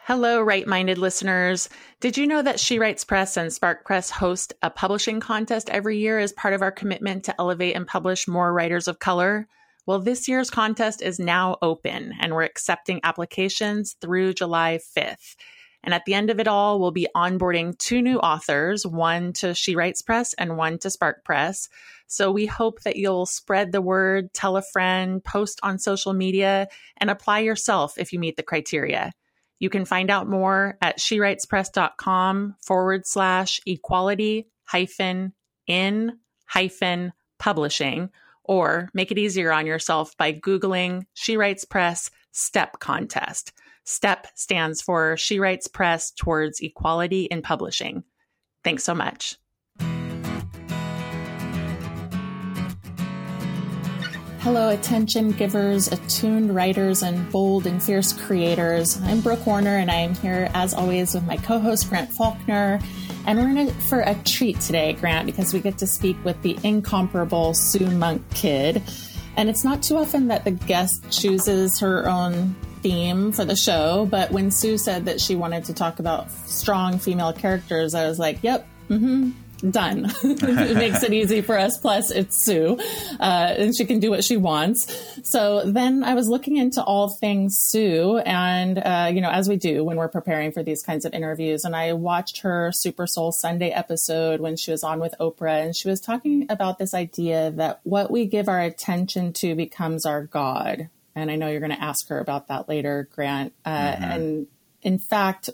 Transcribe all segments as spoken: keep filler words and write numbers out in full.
Hello, right-minded listeners. Did you know that She Writes Press and Spark Press host a publishing contest every year as part of our commitment to elevate and publish more writers of color? Well, this year's contest is now open, and we're accepting applications through July fifth. And at the end of it all, we'll be onboarding two new authors, one to She Writes Press and one to Spark Press. So we hope that you'll spread the word, tell a friend, post on social media, and apply yourself if you meet the criteria. You can find out more at shewritespress.com forward slash equality hyphen in hyphen publishing, or make it easier on yourself by Googling She Writes Press STEP contest. STEP stands for She Writes Press Towards Equality in Publishing. Thanks so much. Hello, attention givers, attuned writers, and bold and fierce creators. I'm Brooke Warner, and I am here, as always, with my co-host, Grant Faulkner. And we're in for a treat today, Grant, because we get to speak with the incomparable Sue Monk Kidd. And it's not too often that the guest chooses her own theme for the show, but when Sue said that she wanted to talk about strong female characters, I was like, yep, mm-hmm. Done. It makes it easy for us. Plus, it's Sue, uh, and she can do what she wants. So then I was looking into all things Sue, and, uh, you know, as we do when we're preparing for these kinds of interviews, and I watched her Super Soul Sunday episode when she was on with Oprah, and she was talking about this idea that what we give our attention to becomes our God. And I know you're going to ask her about that later, Grant. Uh, mm-hmm. And in fact,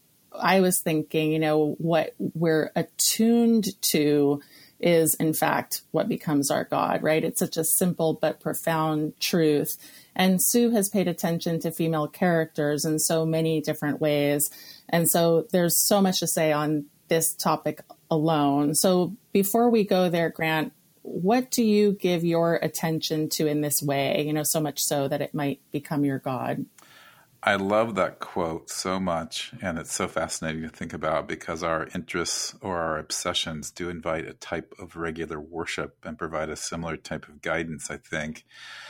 I was thinking, you know, what we're attuned to is, in fact, what becomes our God, right? It's such a simple but profound truth. And Sue has paid attention to female characters in so many different ways. And so there's so much to say on this topic alone. So before we go there, Grant, what do you give your attention to in this way, you know, so much so that it might become your God? I love that quote so much, and it's so fascinating to think about because our interests or our obsessions do invite a type of regular worship and provide a similar type of guidance, I think.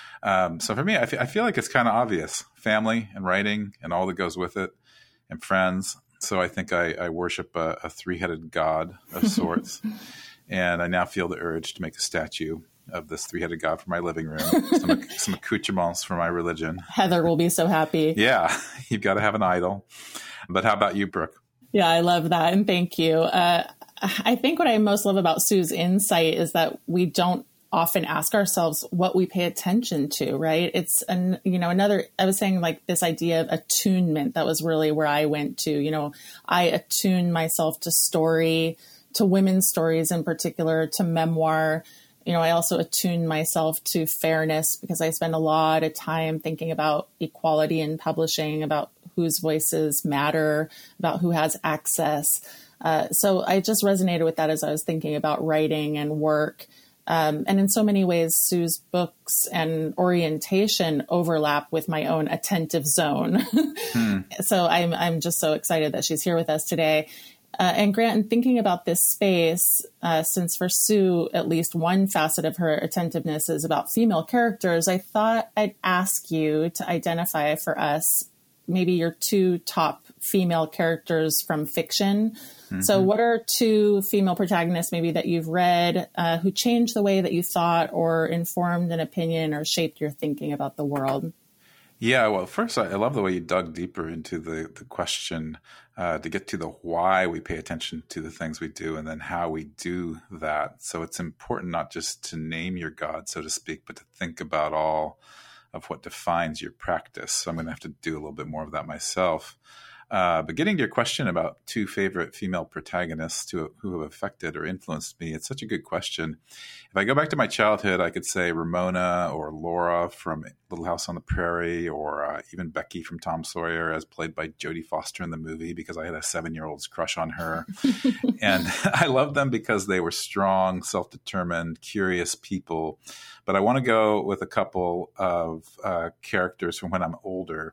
Um, so for me, I, f- I feel like it's kind of obvious. Family and writing and all that goes with it, and friends. So I think I, I worship a, a three-headed God of sorts, and I now feel the urge to make a statue of this three-headed God for my living room, some, some accoutrements for my religion. Heather will be so happy. Yeah, you've got to have an idol. But how about you, Brooke? Yeah, I love that. And thank you. Uh, I think what I most love about Sue's insight is that we don't often ask ourselves what we pay attention to, right? It's, an, you know, another, I was saying like this idea of attunement. That was really where I went to, you know, I attune myself to story, to women's stories in particular, to memoir. You know, I also attune myself to fairness because I spend a lot of time thinking about equality in publishing, about whose voices matter, about who has access. Uh, so I just resonated with that as I was thinking about writing and work. Um, and in so many ways, Sue's books and orientation overlap with my own attentive zone. hmm. So I'm, I'm just so excited that she's here with us today. Uh, and Grant, in thinking about this space, uh, since for Sue, at least one facet of her attentiveness is about female characters, I thought I'd ask you to identify for us maybe your two top female characters from fiction. Mm-hmm. So what are two female protagonists maybe that you've read uh, who changed the way that you thought or informed an opinion or shaped your thinking about the world? Yeah, well, first, I love the way you dug deeper into the, the question uh, to get to the why we pay attention to the things we do and then how we do that. So it's important not just to name your God, so to speak, but to think about all of what defines your practice. So I'm going to have to do a little bit more of that myself. Uh, but getting to your question about two favorite female protagonists who, who have affected or influenced me, it's such a good question. If I go back to my childhood, I could say Ramona or Laura from Little House on the Prairie, or uh, even Becky from Tom Sawyer, as played by Jodie Foster in the movie, because I had a seven-year-old's crush on her. And I loved them because they were strong, self-determined, curious people. But I want to go with a couple of uh, characters from when I'm older.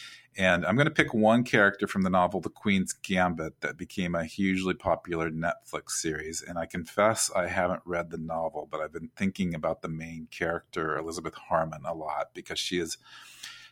And I'm going to pick one character from the novel The Queen's Gambit that became a hugely popular Netflix series. And I confess I haven't read the novel, but I've been thinking about the main character, Elizabeth Harmon, a lot because she is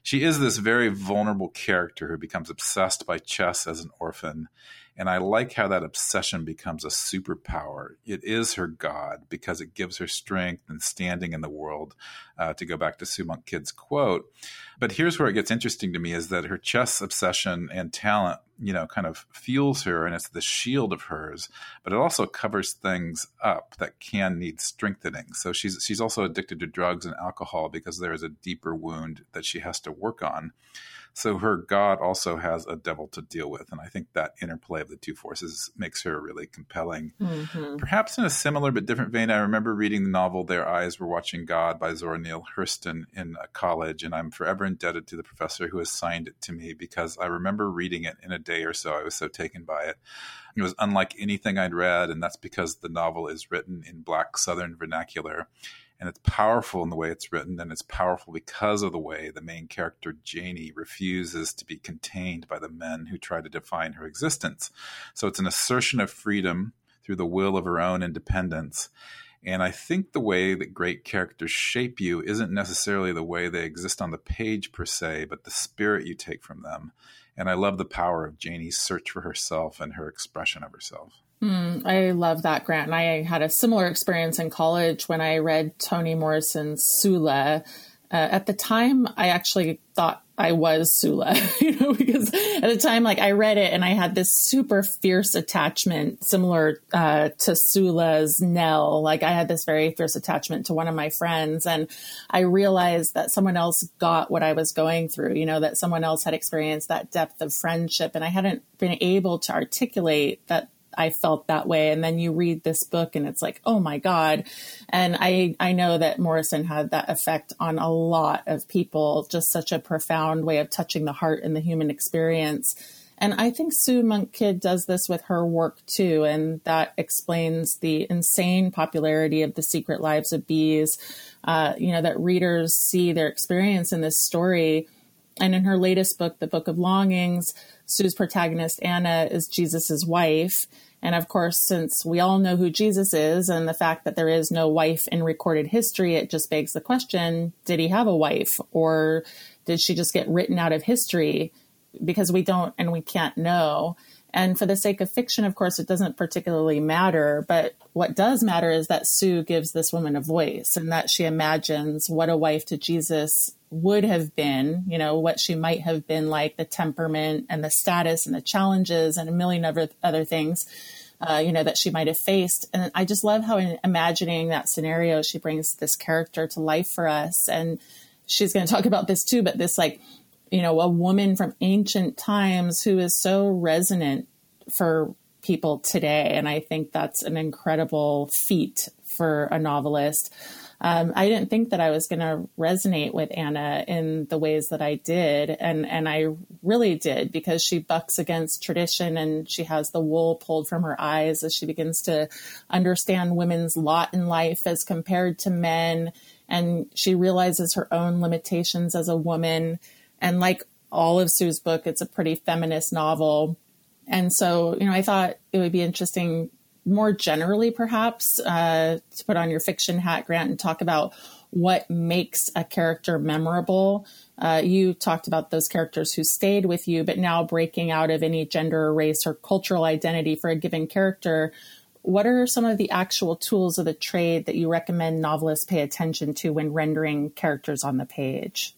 she is this very vulnerable character who becomes obsessed by chess as an orphan. And I like how that obsession becomes a superpower. It is her god because it gives her strength and standing in the world, uh, to go back to Sue Monk Kidd's quote. But here's where it gets interesting to me is that her chess obsession and talent, you know, kind of fuels her, and it's the shield of hers, but it also covers things up that can need strengthening. So she's she's also addicted to drugs and alcohol because there is a deeper wound that she has to work on. So her god also has a devil to deal with. And I think that interplay of the two forces makes her really compelling. Mm-hmm. Perhaps in a similar but different vein, I remember reading the novel Their Eyes Were Watching God by Zora Neale Hurston in college. And I'm forever indebted to the professor who assigned it to me because I remember reading it in a day or so. I was so taken by it. It was unlike anything I'd read. And that's because the novel is written in Black Southern vernacular. And it's powerful in the way it's written, and it's powerful because of the way the main character, Janie, refuses to be contained by the men who try to define her existence. So it's an assertion of freedom through the will of her own independence. And I think the way that great characters shape you isn't necessarily the way they exist on the page per se, but the spirit you take from them. And I love the power of Janie's search for herself and her expression of herself. Mm, I love that, Grant. And I had a similar experience in college when I read Toni Morrison's Sula. Uh, at the time, I actually thought I was Sula, you know, because at the time, like I read it and I had this super fierce attachment similar uh, to Sula's Nell. Like I had this very fierce attachment to one of my friends. And I realized that someone else got what I was going through, you know, that someone else had experienced that depth of friendship. And I hadn't been able to articulate that I felt that way. And then you read this book and it's like, oh my God. And I, I know that Morrison had that effect on a lot of people, just such a profound way of touching the heart and the human experience. And I think Sue Monk Kidd does this with her work too. And that explains the insane popularity of The Secret Lives of Bees, uh, you know, that readers see their experience in this story. And in her latest book, The Book of Longings, Sue's protagonist, Anna, is Jesus's wife. And of course, since we all know who Jesus is and the fact that there is no wife in recorded history, it just begs the question, did he have a wife or did she just get written out of history? Because we don't and we can't know. And for the sake of fiction, of course, it doesn't particularly matter. But what does matter is that Sue gives this woman a voice and that she imagines what a wife to Jesus would have been, you know, what she might have been like, the temperament and the status and the challenges and a million other, other things, uh, you know, that she might have faced. And I just love how in imagining that scenario, she brings this character to life for us. And she's going to talk about this too, but this like, you know, a woman from ancient times who is so resonant for people today. And I think that's an incredible feat for a novelist. Um, I didn't think that I was going to resonate with Anna in the ways that I did. And, and I really did, because she bucks against tradition and she has the wool pulled from her eyes as she begins to understand women's lot in life as compared to men. And she realizes her own limitations as a woman. And like all of Sue's book, it's a pretty feminist novel. And so, you know, I thought it would be interesting more generally, perhaps, uh, to put on your fiction hat, Grant, and talk about what makes a character memorable. Uh, you talked about those characters who stayed with you, but now breaking out of any gender or race or cultural identity for a given character. What are some of the actual tools of the trade that you recommend novelists pay attention to when rendering characters on the page?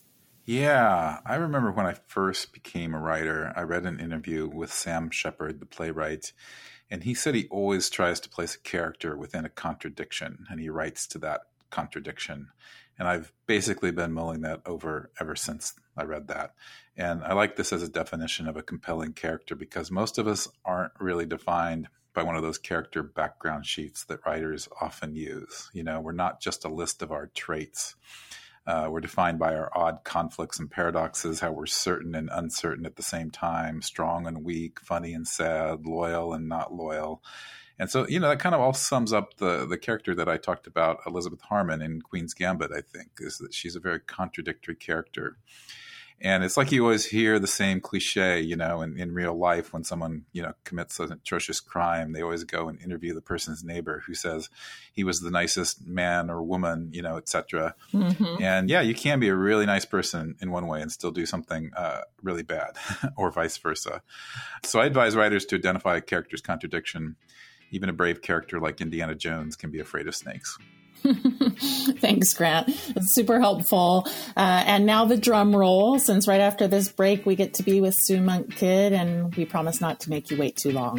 Yeah, I remember when I first became a writer, I read an interview with Sam Shepard, the playwright, and he said he always tries to place a character within a contradiction, and he writes to that contradiction. And I've basically been mulling that over ever since I read that. And I like this as a definition of a compelling character because most of us aren't really defined by one of those character background sheets that writers often use. You know, we're not just a list of our traits. Uh, we're defined by our odd conflicts and paradoxes, how we're certain and uncertain at the same time, strong and weak, funny and sad, loyal and not loyal. And so, you know, that kind of all sums up the the character that I talked about, Elizabeth Harmon in Queen's Gambit, I think, is that she's a very contradictory character. And it's like you always hear the same cliche, you know, in, in real life when someone, you know, commits an atrocious crime, they always go and interview the person's neighbor who says he was the nicest man or woman, you know, et cetera. Mm-hmm. And yeah, you can be a really nice person in one way and still do something uh, really bad or vice versa. So I advise writers to identify a character's contradiction. Even a brave character like Indiana Jones can be afraid of snakes. Thanks, Grant. It's super helpful. Uh, and now the drum roll, since right after this break, we get to be with Sue Monk Kidd, and we promise not to make you wait too long.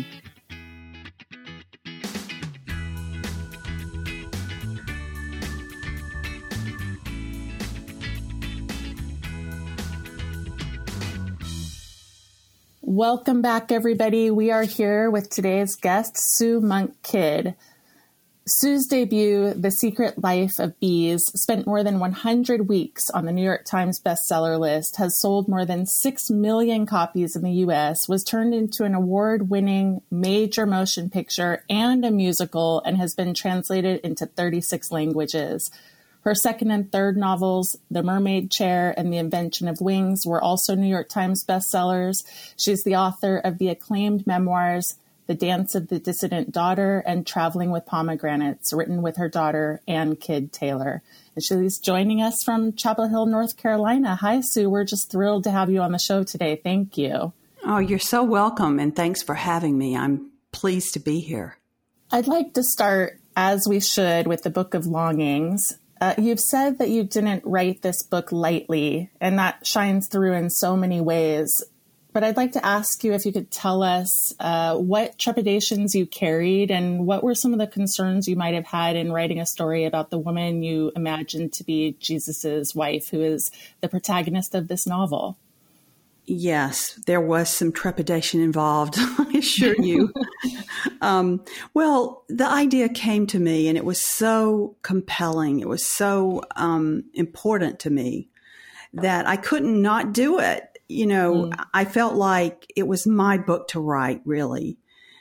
Welcome back, everybody. We are here with today's guest, Sue Monk Kidd. Sue's debut, The Secret Life of Bees, spent more than one hundred weeks on the New York Times bestseller list, has sold more than six million copies in the U S, was turned into an award-winning major motion picture and a musical, and has been translated into thirty-six languages. Her second and third novels, The Mermaid Chair and The Invention of Wings, were also New York Times bestsellers. She's the author of the acclaimed memoirs, The Dance of the Dissident Daughter and Traveling with Pomegranates, written with her daughter, Ann Kidd Taylor. And she's joining us from Chapel Hill, North Carolina. Hi, Sue. We're just thrilled to have you on the show today. Thank you. Oh, you're so welcome, and thanks for having me. I'm pleased to be here. I'd like to start, as we should, with the Book of Longings. Uh, you've said that you didn't write this book lightly, and that shines through in so many ways. But I'd like to ask you if you could tell us uh, what trepidations you carried and what were some of the concerns you might have had in writing a story about the woman you imagined to be Jesus's wife, who is the protagonist of this novel. Yes, there was some trepidation involved, I assure you. um, well, the idea came to me, and it was so compelling. It was so um, important to me that I couldn't not do it. You know, mm. I felt like it was my book to write, really.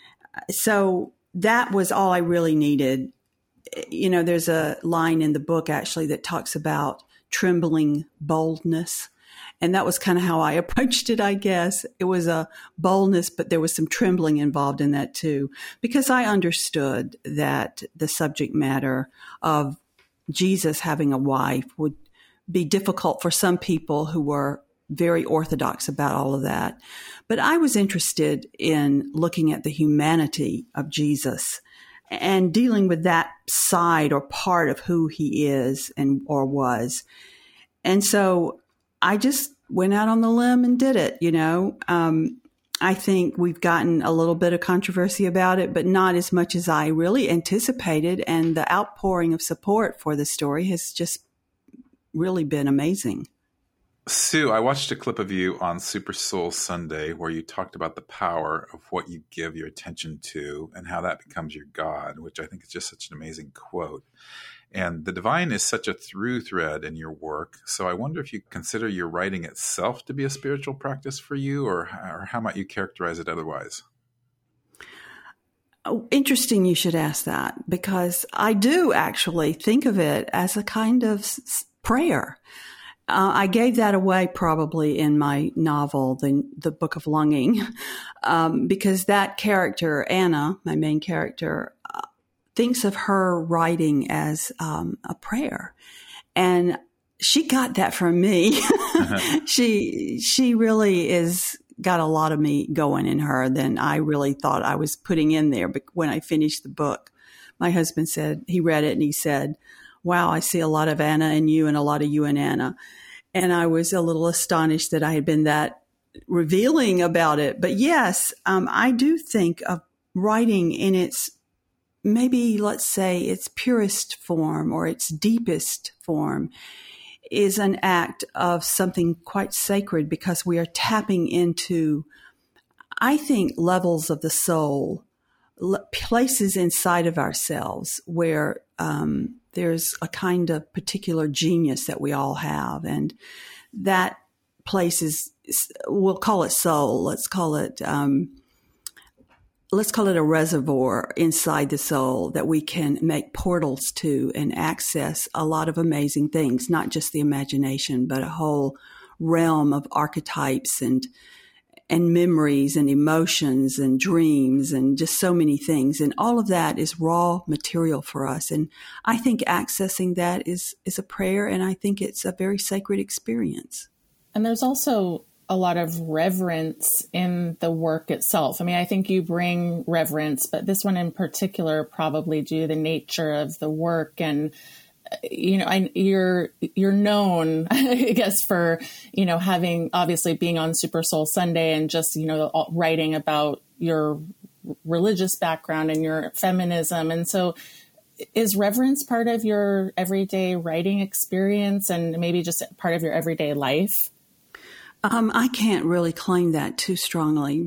So that was all I really needed. You know, there's a line in the book, actually, that talks about trembling boldness. And that was kind of how I approached it, I guess. It was a boldness, but there was some trembling involved in that, too, because I understood that the subject matter of Jesus having a wife would be difficult for some people who were very orthodox about all of that. But I was interested in looking at the humanity of Jesus and dealing with that side or part of who he is and or was. And so I just went out on the limb and did it, you know. Um, I think we've gotten a little bit of controversy about it, but not as much as I really anticipated. And the outpouring of support for the story has just really been amazing. Sue, I watched a clip of you on Super Soul Sunday where you talked about the power of what you give your attention to and how that becomes your God, which I think is just such an amazing quote. And the divine is such a through thread in your work. So I wonder if you consider your writing itself to be a spiritual practice for you, or, or how might you characterize it otherwise? Oh, interesting you should ask that, because I do actually think of it as a kind of s- prayer. Uh, I gave that away probably in my novel, the, the Book of Longing, um, because that character, Anna, my main character, uh, thinks of her writing as um, a prayer. And she got that from me. Uh-huh. she she really is got a lot of me going in her than I really thought I was putting in there. But when I finished the book, my husband said, he read it and he said, wow, I see a lot of Anna in you and a lot of you in Anna. And I was a little astonished that I had been that revealing about it. But yes, um, I do think of writing in its, maybe let's say its purest form or its deepest form is an act of something quite sacred, because we are tapping into, I think, levels of the soul, places inside of ourselves where um, there's a kind of particular genius that we all have. And that place is, we'll call it soul. Let's call it, um, let's call it a reservoir inside the soul that we can make portals to and access a lot of amazing things, not just the imagination, but a whole realm of archetypes and and memories and emotions and dreams and just so many things. And all of that is raw material for us. And I think accessing that is, is a prayer, and I think it's a very sacred experience. And there's also a lot of reverence in the work itself. I mean, I think you bring reverence, but this one in particular, probably due to the nature of the work. And, you know, I, you're, you're known, I guess, for, you know, having obviously being on Super Soul Sunday and just, you know, writing about your religious background and your feminism. And so is reverence part of your everyday writing experience and maybe just part of your everyday life? Um, I can't really claim that too strongly.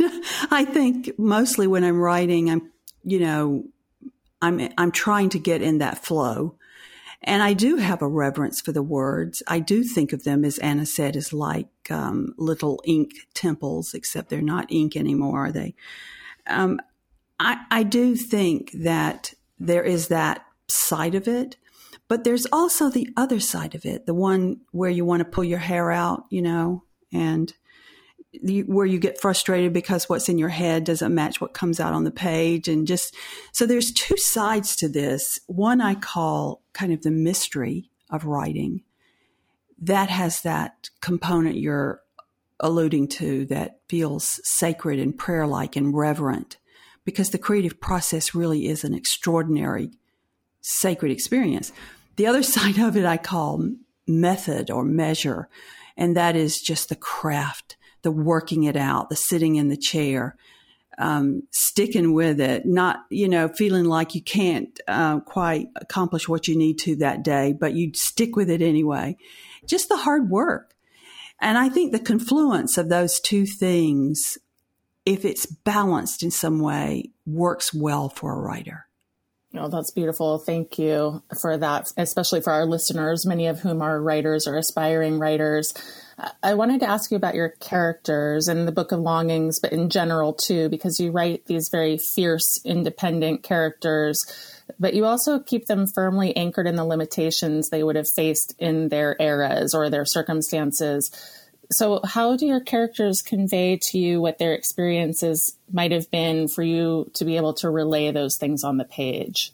I think mostly when I'm writing, I'm, you know, I'm, I'm trying to get in that flow. And I do have a reverence for the words. I do think of them, as Anna said, as like um, little ink temples, except they're not ink anymore, are they? Um, I, I do think that there is that side of it. But there's also the other side of it, the one where you want to pull your hair out, you know, and the, where you get frustrated because what's in your head doesn't match what comes out on the page. And just, so there's two sides to this. One I call kind of the mystery of writing. That has that component you're alluding to that feels sacred and prayer-like and reverent, because the creative process really is an extraordinary, sacred experience. The other side of it I call method or measure, and that is just the craft, the working it out, the sitting in the chair, um, sticking with it, not, you know, feeling like you can't uh, quite accomplish what you need to that day, but you stick with it anyway. Just the hard work. And I think the confluence of those two things, if it's balanced in some way, works well for a writer. Oh, that's beautiful. Thank you for that, especially for our listeners, many of whom are writers or aspiring writers. I wanted to ask you about your characters in the Book of Longings, but in general too, because you write these very fierce, independent characters, but you also keep them firmly anchored in the limitations they would have faced in their eras or their circumstances. So how do your characters convey to you what their experiences might have been for you to be able to relay those things on the page?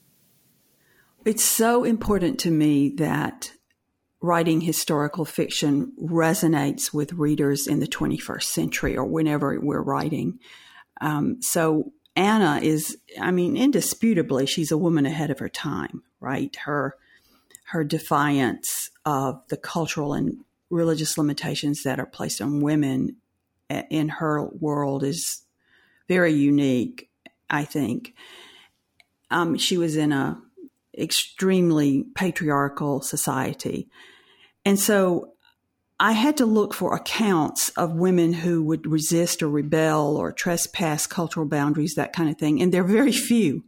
It's so important to me that writing historical fiction resonates with readers in the twenty-first century or whenever we're writing. Um, so Anna is, I mean, indisputably, she's a woman ahead of her time, right? Her, her defiance of the cultural and religious limitations that are placed on women in her world is very unique, I think. Um, she was in a extremely patriarchal society. And so I had to look for accounts of women who would resist or rebel or trespass cultural boundaries, that kind of thing. And they're very few.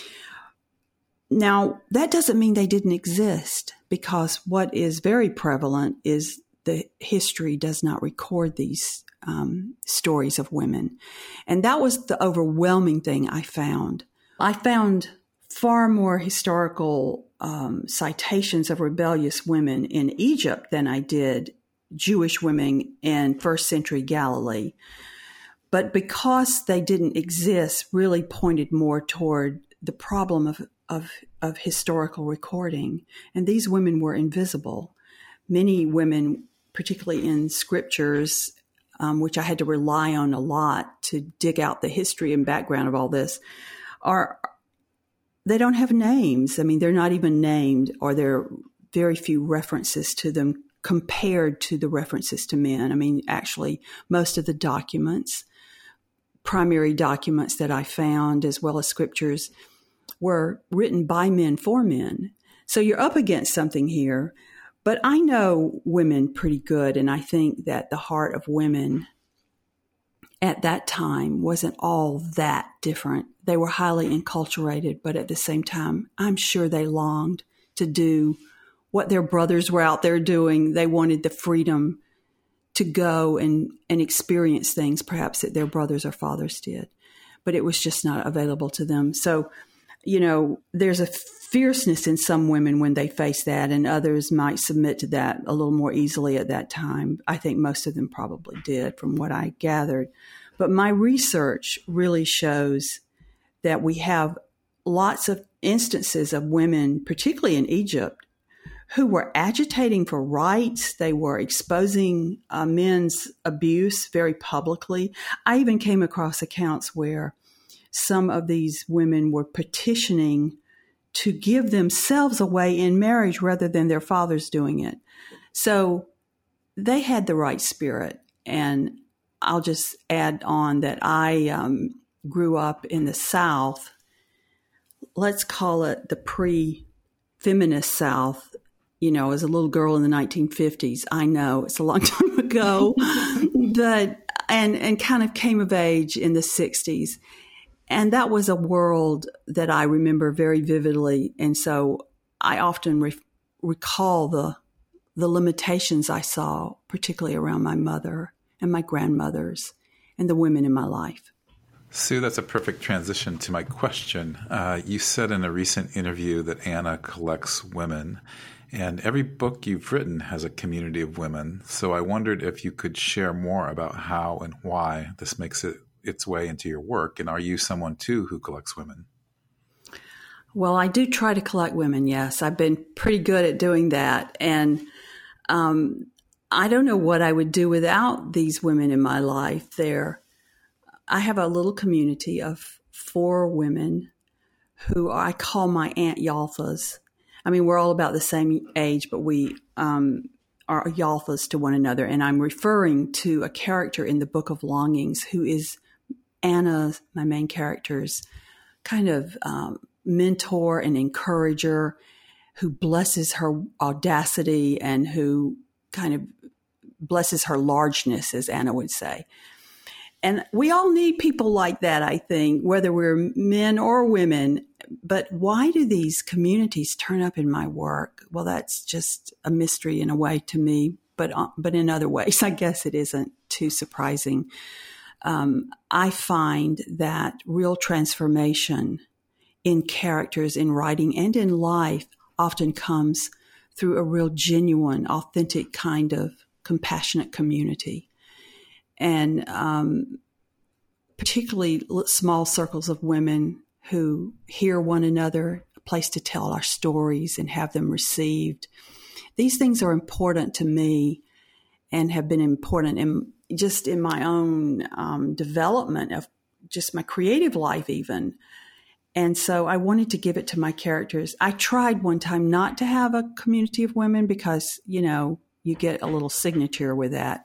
Now, that doesn't mean they didn't exist, because what is very prevalent is the history does not record these um, stories of women. And that was the overwhelming thing I found. I found far more historical um, citations of rebellious women in Egypt than I did Jewish women in first century Galilee. But because they didn't exist, really pointed more toward the problem of, of, of historical recording. And these women were invisible. Many women, particularly in scriptures, um, which I had to rely on a lot to dig out the history and background of all this, are they don't have names. I mean, they're not even named, or there are very few references to them compared to the references to men. I mean, actually, most of the documents, primary documents that I found, as well as scriptures, were written by men for men. So you're up against something here. But I know women pretty good, and I think that the heart of women at that time wasn't all that different. They were highly enculturated, but at the same time, I'm sure they longed to do what their brothers were out there doing. They wanted the freedom to go and, and experience things perhaps that their brothers or fathers did, but it was just not available to them. So you know, there's a fierceness in some women when they face that, and others might submit to that a little more easily at that time. I think most of them probably did from what I gathered. But my research really shows that we have lots of instances of women, particularly in Egypt, who were agitating for rights. They were exposing uh, men's abuse very publicly. I even came across accounts where some of these women were petitioning to give themselves away in marriage rather than their fathers doing it. So they had the right spirit. And I'll just add on that I um, grew up in the South. Let's call it the pre-feminist South. You know, as a little girl in the nineteen fifties, I know it's a long time ago, but and and kind of came of age in the sixties. And that was a world that I remember very vividly. And so I often re- recall the the limitations I saw, particularly around my mother and my grandmothers and the women in my life. Sue, that's a perfect transition to my question. Uh, you said in a recent interview that Anna collects women, and every book you've written has a community of women. So I wondered if you could share more about how and why this makes it its way into your work. And are you someone, too, who collects women? Well, I do try to collect women, yes. I've been pretty good at doing that. And um, I don't know what I would do without these women in my life. They're, I have a little community of four women who I call my Aunt Yalthas. I mean, we're all about the same age, but we um, are Yalthas to one another. And I'm referring to a character in the Book of Longings who is Anna, my main character's kind of um, mentor and encourager, who blesses her audacity and who kind of blesses her largeness, as Anna would say. And we all need people like that, I think, whether we're men or women. But why do these communities turn up in my work? Well, that's just a mystery in a way to me, but uh, but in other ways, I guess it isn't too surprising. Um, I find that real transformation in characters, in writing, and in life often comes through a real genuine, authentic kind of compassionate community. And um, particularly small circles of women who hear one another, a place to tell our stories and have them received. These things are important to me and have been important in just in my own um, development of just my creative life even. And so I wanted to give it to my characters. I tried one time not to have a community of women because, you know, you get a little signature with that.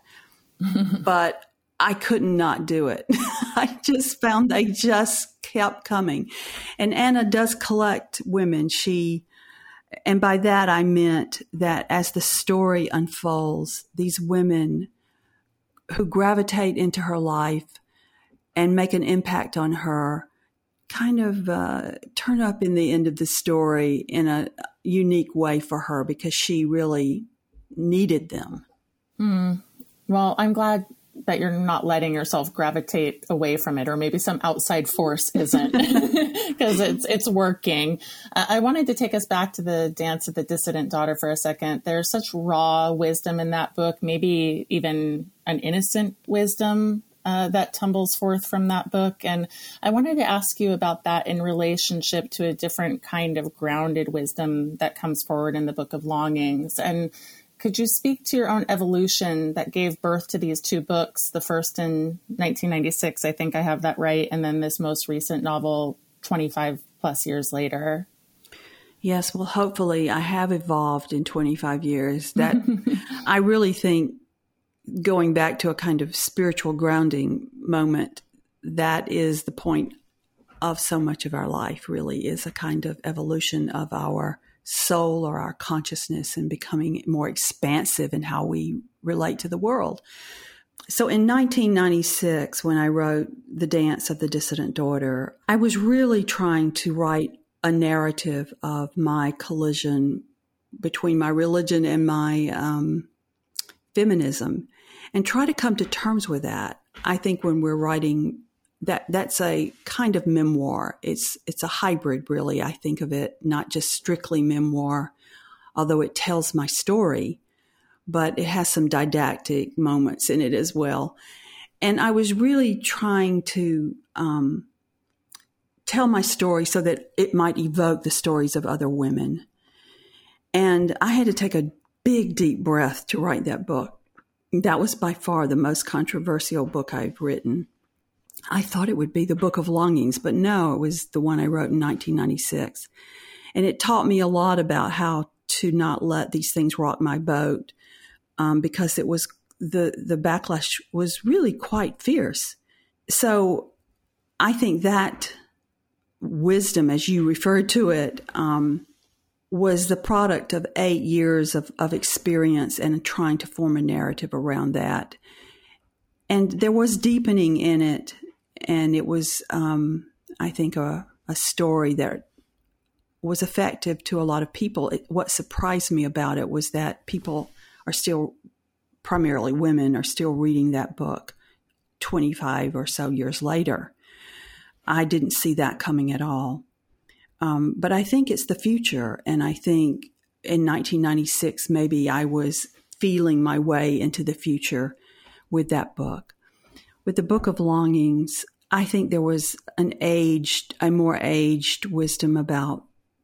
But I could not do it. I just found they just kept coming. And Anna does collect women. She, and by that I meant that as the story unfolds, these women who gravitate into her life and make an impact on her kind of uh, turn up in the end of the story in a unique way for her because she really needed them. Mm. Well, I'm glad that you're not letting yourself gravitate away from it, or maybe some outside force isn't, because it's it's working. Uh, I wanted to take us back to the Dance of the Dissident Daughter for a second. There's such raw wisdom in that book, maybe even an innocent wisdom uh, that tumbles forth from that book. And I wanted to ask you about that in relationship to a different kind of grounded wisdom that comes forward in the Book of Longings. And could you speak to your own evolution that gave birth to these two books, the first in nineteen ninety-six, I think I have that right, and then this most recent novel twenty-five plus years later? Yes, well, hopefully I have evolved in twenty-five years. That I really think, going back to a kind of spiritual grounding moment, that is the point of so much of our life, really, is a kind of evolution of our soul or our consciousness and becoming more expansive in how we relate to the world. So in nineteen ninety-six, when I wrote The Dance of the Dissident Daughter, I was really trying to write a narrative of my collision between my religion and my um, feminism and try to come to terms with that. I think when we're writing that that's a kind of memoir. It's it's a hybrid, really. I think of it not just strictly memoir, although it tells my story, but it has some didactic moments in it as well. And I was really trying to um, tell my story so that it might evoke the stories of other women. And I had to take a big, deep breath to write that book. That was by far the most controversial book I've written. I thought it would be the Book of Longings, but no, it was the one I wrote in nineteen ninety-six. And it taught me a lot about how to not let these things rock my boat, um, because it was the the backlash was really quite fierce. So I think that wisdom, as you referred to it, um, was the product of eight years of, of experience and trying to form a narrative around that. And there was deepening in it. And it was, um, I think, a, a story that was effective to a lot of people. It, what surprised me about it was that people are still, primarily women, are still reading that book twenty-five or so years later. I didn't see that coming at all. Um, but I think it's the future. And I think in nineteen ninety-six, maybe I was feeling my way into the future with that book. With the Book of Longings, I think there was an aged, a more aged wisdom about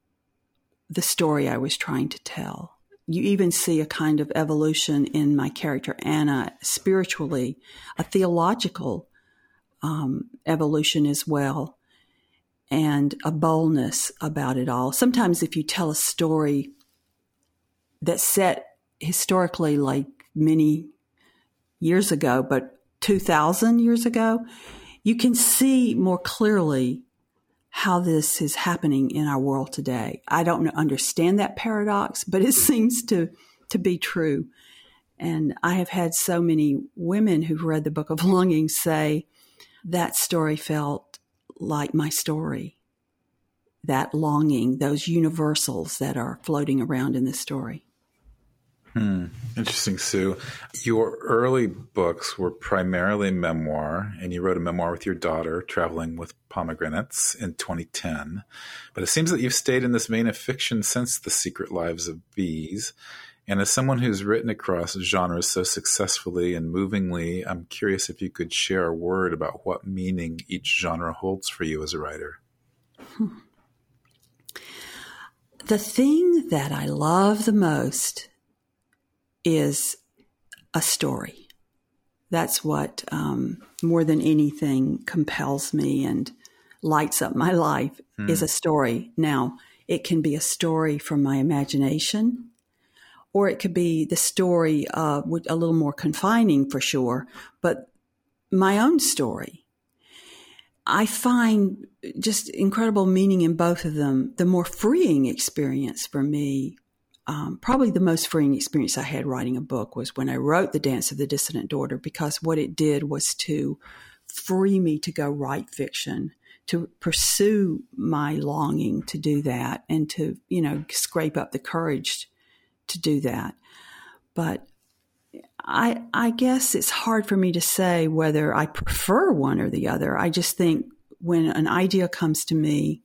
the story I was trying to tell. You even see a kind of evolution in my character, Anna, spiritually, a theological um, evolution as well, and a boldness about it all. Sometimes if you tell a story that's set historically like many years ago, but two thousand years ago, you can see more clearly how this is happening in our world today. I don't understand that paradox, but it seems to, to be true. And I have had so many women who've read the Book of Longings say that story felt like my story, that longing, those universals that are floating around in this story. Hmm. Interesting, Sue. Your early books were primarily memoir, and you wrote a memoir with your daughter, Traveling with Pomegranates, in twenty ten. But it seems that you've stayed in this vein of fiction since The Secret Lives of Bees. And as someone who's written across genres so successfully and movingly, I'm curious if you could share a word about what meaning each genre holds for you as a writer. Hmm. The thing that I love the most is a story. That's what, um, more than anything, compels me and lights up my life, hmm. is a story. Now, it can be a story from my imagination, or it could be the story, uh, a little more confining for sure, but my own story. I find just incredible meaning in both of them. The more freeing experience for me, Um, probably the most freeing experience I had writing a book was when I wrote The Dance of the Dissident Daughter, because what it did was to free me to go write fiction, to pursue my longing to do that, and to, you know, scrape up the courage to do that. But I, I guess it's hard for me to say whether I prefer one or the other. I just think when an idea comes to me,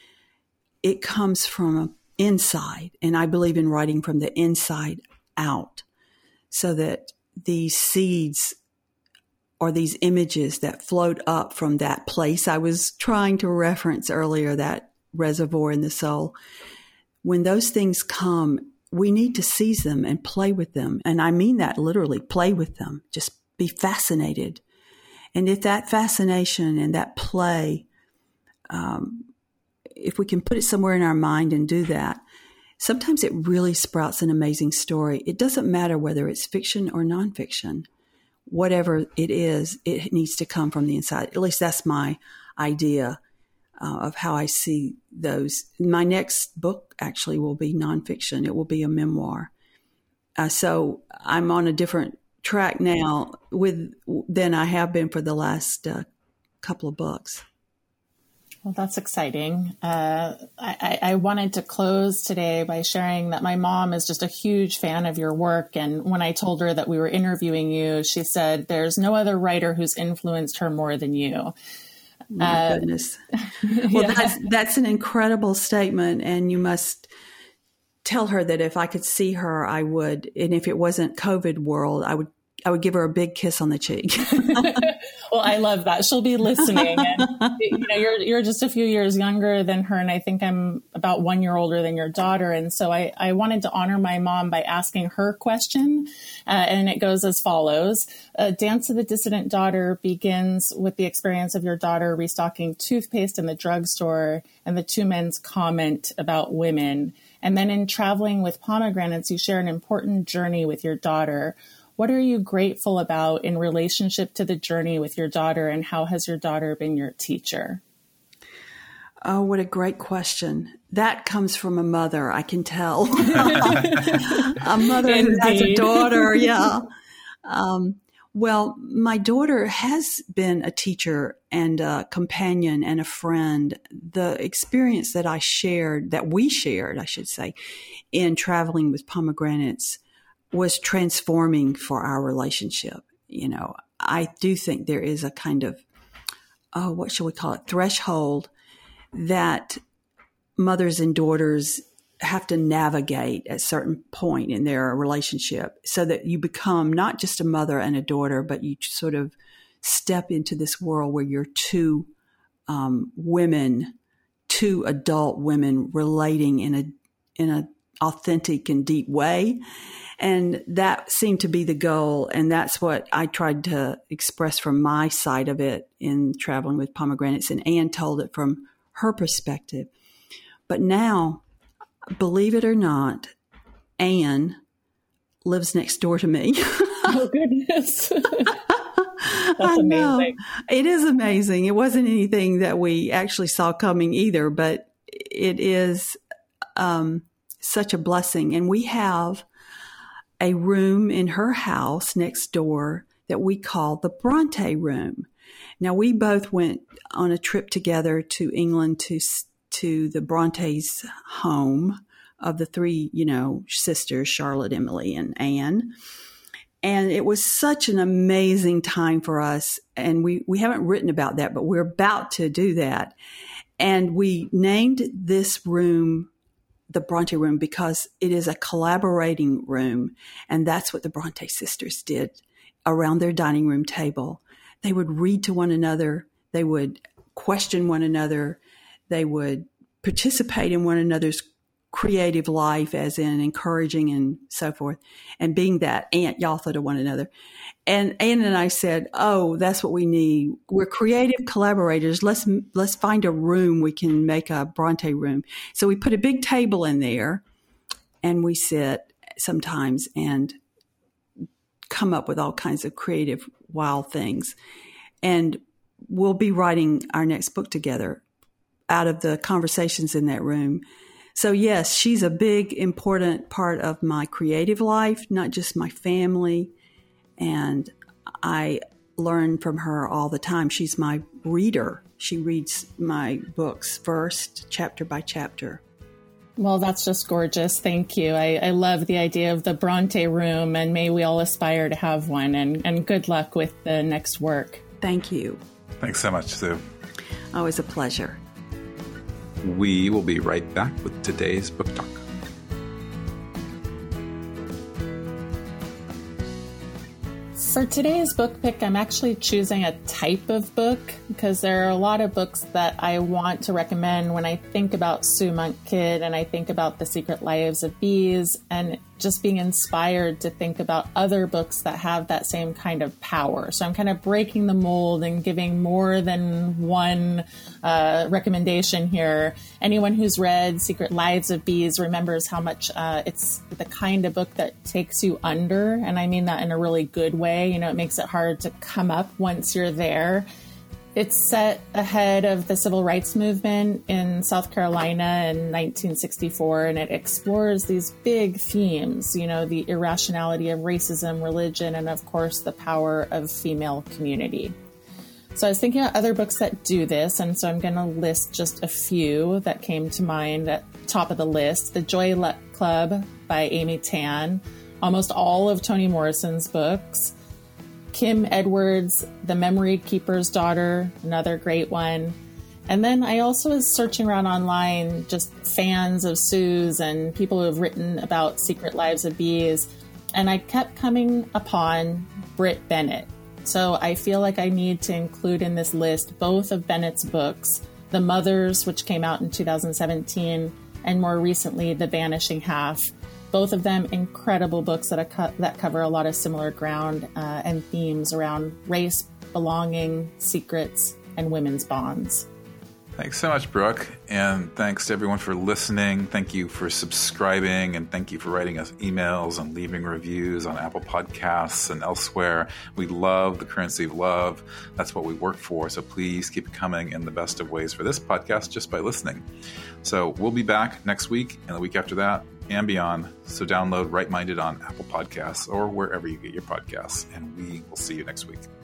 it comes from a inside. And I believe in writing from the inside out, so that these seeds or these images that float up from that place I was trying to reference earlier, that reservoir in the soul, when those things come, we need to seize them and play with them. And I mean that literally, play with them, just be fascinated. And if that fascination and that play, um, if we can put it somewhere in our mind and do that, sometimes it really sprouts an amazing story. It doesn't matter whether it's fiction or nonfiction. Whatever it is, it needs to come from the inside. At least that's my idea uh, of how I see those. My next book actually will be nonfiction. It will be a memoir. Uh, so I'm on a different track now with than I have been for the last uh, couple of books. Well, that's exciting. Uh, I, I wanted to close today by sharing that my mom is just a huge fan of your work. And when I told her that we were interviewing you, she said, there's no other writer who's influenced her more than you. My uh, goodness. Well, yeah. that's, that's an incredible statement. And you must tell her that if I could see her, I would. And if it wasn't COVID world, I would I would give her a big kiss on the cheek. Well, I love that. She'll be listening. And, you know, you're you're just a few years younger than her, and I think I'm about one year older than your daughter. And so I, I wanted to honor my mom by asking her question, uh, and it goes as follows. Uh, Dance of the Dissident Daughter begins with the experience of your daughter restocking toothpaste in the drugstore and the two men's comment about women. And then in Traveling with Pomegranates, you share an important journey with your daughter. What are you grateful about in relationship to the journey with your daughter, and how has your daughter been your teacher? Oh, what a great question. That comes from a mother, I can tell. A mother Indeed. who has a daughter, yeah. Um, well, my daughter has been a teacher and a companion and a friend. The experience that I shared, that we shared, I should say, in Traveling with Pomegranates was transforming for our relationship. You know, I do think there is a kind of, oh, what shall we call it, threshold that mothers and daughters have to navigate at a certain point in their relationship so that you become not just a mother and a daughter, but you sort of step into this world where you're two um, women, two adult women relating in a, in a authentic and deep way. And that seemed to be the goal. And that's what I tried to express from my side of it in Traveling with Pomegranates. And Anne told it from her perspective. But now, believe it or not, Anne lives next door to me. Oh, goodness. That's I know. amazing. It is amazing. It wasn't anything that we actually saw coming either, but it is um, such a blessing. And we have a room in her house next door that we call the Bronte room. Now, we both went on a trip together to England to to the Bronte's home of the three, you know, sisters, Charlotte, Emily, and Anne. And it was such an amazing time for us. And we, we haven't written about that, but we're about to do that. And we named this room the Bronte room because it is a collaborating room. And that's what the Bronte sisters did around their dining room table. They would read to one another. They would question one another. They would participate in one another's creative life, as in encouraging and so forth, and being that Aunt Yaltha to one another. And Anne and I said, oh, that's what we need. We're creative collaborators. Let's let's find a room we can make a Bronte room. So we put a big table in there, and we sit sometimes and come up with all kinds of creative, wild things. And we'll be writing our next book together out of the conversations in that room. So yes, she's a big, important part of my creative life, not just my family. And I learn from her all the time. She's my reader. She reads my books first, chapter by chapter. Well, that's just gorgeous. Thank you. I, I love the idea of the Bronte room, and may we all aspire to have one. And, and good luck with the next work. Thank you. Thanks so much, Sue. Always a pleasure. We will be right back with today's book talk. For today's book pick, I'm actually choosing a type of book because there are a lot of books that I want to recommend when I think about Sue Monk Kidd and I think about The Secret Lives of Bees, and just being inspired to think about other books that have that same kind of power. So I'm kind of breaking the mold and giving more than one uh, recommendation here. Anyone who's read Secret Lives of Bees remembers how much uh, it's the kind of book that takes you under. And I mean that in a really good way. You know, it makes it hard to come up once you're there. It's set ahead of the civil rights movement in South Carolina in nineteen sixty-four, and it explores these big themes, you know, the irrationality of racism, religion, and of course, the power of female community. So I was thinking of other books that do this, and so I'm going to list just a few that came to mind at the top of the list. The Joy Luck Club by Amy Tan, almost all of Toni Morrison's books, Kim Edwards, The Memory Keeper's Daughter, another great one. And then I also was searching around online, just fans of Sue's and people who have written about Secret Lives of Bees. And I kept coming upon Brit Bennett. So I feel like I need to include in this list both of Bennett's books, The Mothers, which came out in two thousand seventeen, and more recently, The Vanishing Half. Both of them incredible books that, co- that cover a lot of similar ground uh, and themes around race, belonging, secrets, and women's bonds. Thanks so much, Brooke. And thanks to everyone for listening. Thank you for subscribing, and thank you for writing us emails and leaving reviews on Apple Podcasts and elsewhere. We love the currency of love. That's what we work for. So please keep it coming in the best of ways for this podcast just by listening. So we'll be back next week and the week after that and beyond. So download Right Minded on Apple Podcasts or wherever you get your podcasts, and we will see you next week.